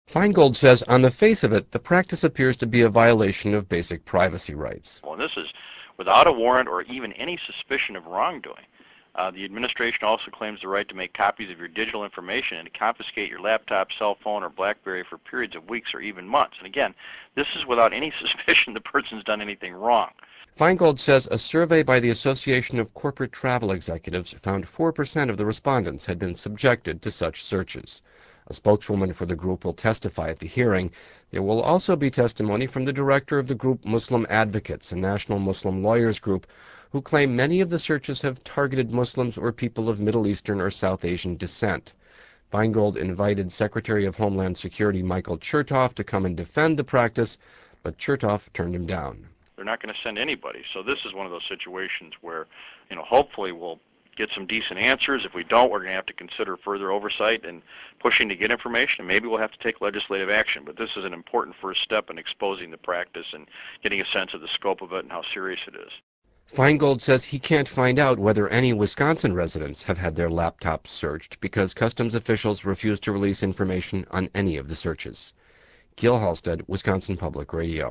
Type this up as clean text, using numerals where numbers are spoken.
Feingold says on the face of it, the practice appears to be a violation of basic privacy rights. Well, and this is without a warrant or even any suspicion of wrongdoing. The administration also claims the right to make copies of your digital information and to confiscate your laptop, cell phone, or BlackBerry for periods of weeks or even months. And again, this is without any suspicion the person's done anything wrong. Feingold says a survey by the Association of Corporate Travel Executives found 4% of the respondents had been subjected to such searches. A spokeswoman for the group will testify at the hearing. There will also be testimony from the director of the group Muslim Advocates, a national Muslim lawyers group, who claim many of the searches have targeted Muslims or people of Middle Eastern or South Asian descent. Feingold invited Secretary of Homeland Security Michael Chertoff to come and defend the practice, but Chertoff turned him down. They're not going to send anybody. So this is one of those situations where, hopefully we'll get some decent answers. If we don't, we're going to have to consider further oversight and pushing to get information, and maybe we'll have to take legislative action. But this is an important first step in exposing the practice and getting a sense of the scope of it and how serious it is. Feingold says he can't find out whether any Wisconsin residents have had their laptops searched because customs officials refuse to release information on any of the searches. Gil Halstead, Wisconsin Public Radio.